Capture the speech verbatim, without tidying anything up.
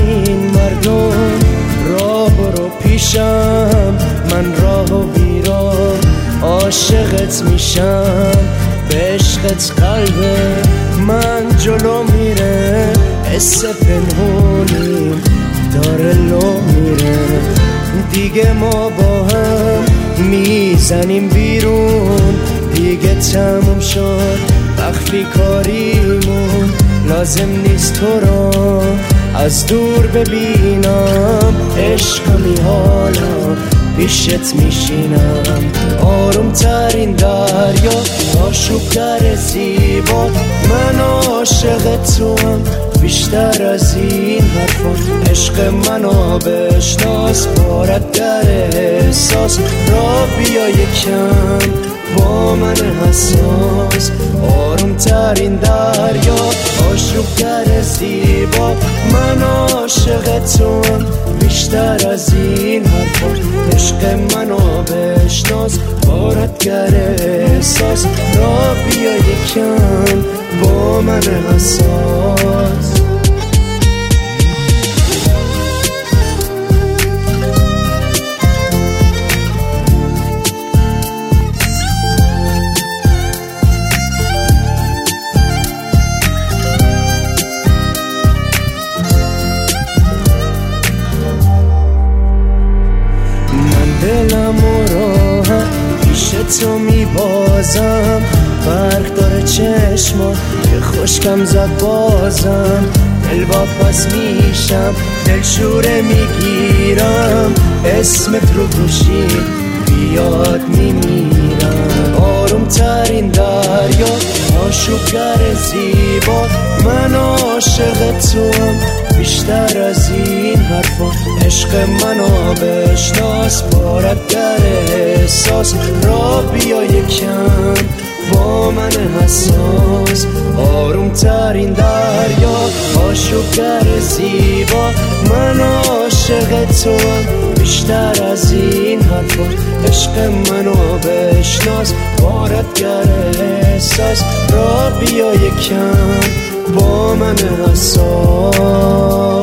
این مردم، راه برو پیشم، من راه و بیراه عاشقت میشم، به عشقت قلب من جلو میره، حس پنهونیم داره لو میره، دیگه ما با هم میزنیم بیرون، دیگه تموم شد مخفی کاریمون، لازم نیست تو را از دور ببینم، عشقمی حالا پیشت میشینم، آروم ترین دریا آشوبتر زیبا، من عاشق تو هم بیشتر از این حرفا، عشق منو بشناس، بارد در احساس، را بیا یکم با من حساس، آروم ترین دریا آشوبتر زیبا، من عاشق تو هم بیشتر از این حرفا، عشق منو بشناس، بارد احساس، را بیا یکم با من حساس. دلم و راحت پیش تو میبازم، برق داره چشمات که خوشکم زد بازم، دل با پس میشم دلشوره میگیرم، اسمت رو گوشی بیاد میمیرم، آروم ترین دریا آشوبگر زیبا، من عاشق تو هم بیشتر از این حرفا، عشق منو بشناس، بارد در احساس، را بیا یکم با من حساس، آروم ترین دریا آشوبگر زیبا، من عاشق تو هم بیشتر از این حرفا، عشق منو بشناس، بارد در احساس، را بیا یکم با من حساس.